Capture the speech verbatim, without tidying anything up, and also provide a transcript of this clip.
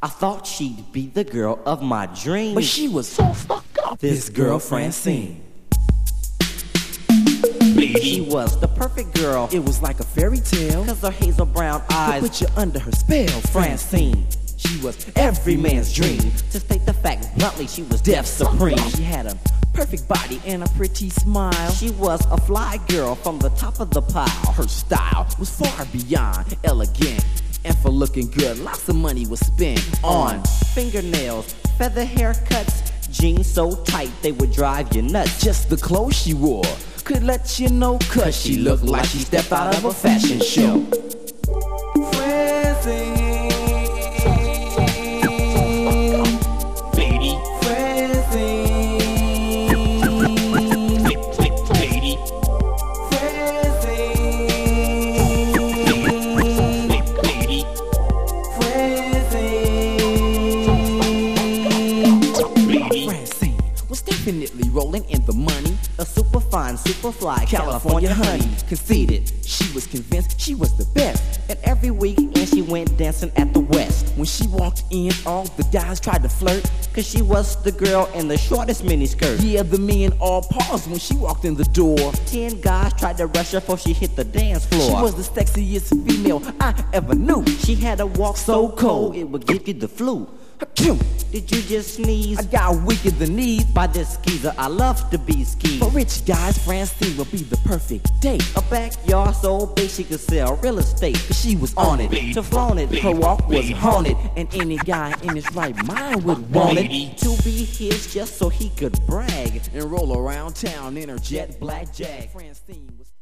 I thought she'd be the girl of my dreams, but she was so fucked up. This girl Francine, she was the perfect girl. It was like a fairy tale, cause her hazel brown eyes put you under her spell. Francine, she was every man's dream. To state the fact bluntly, she was death supreme. She had a perfect body and a pretty smile. She was a fly girl from the top of the pile. Her style was far beyond elegant, and for looking good, lots of money was spent on fingernails, feather haircuts, jeans so tight they would drive you nuts. Just the clothes she wore could let you know, cause she looked like she stepped out of a fashion show. Francine, Lady, Francine, lady, Francine, lady, Francine. Francine was definitely rolling in the money. A super fine, super fly California, California honey. conceded she was convinced she was the best. And every weekend she went dancing at the West. When she walked in, all the guys tried to flirt, cause she was the girl in the shortest miniskirt. yeah, the men all paused when she walked in the door. Ten guys tried to rush her before she hit the dance floor. She was the sexiest female I ever knew. She had a walk so cold it would give you the flu. Achoo! Did you just sneeze? I got weaker than these. By this skeezer, I love to be skeezed. For rich guys, Francine would be the perfect date. A backyard so big she could sell real estate. Cause she was on it, To flaunt it, her walk was haunted, and any guy in his right mind would want it to be his just so he could brag and roll around town in her jet black Jag. Francine was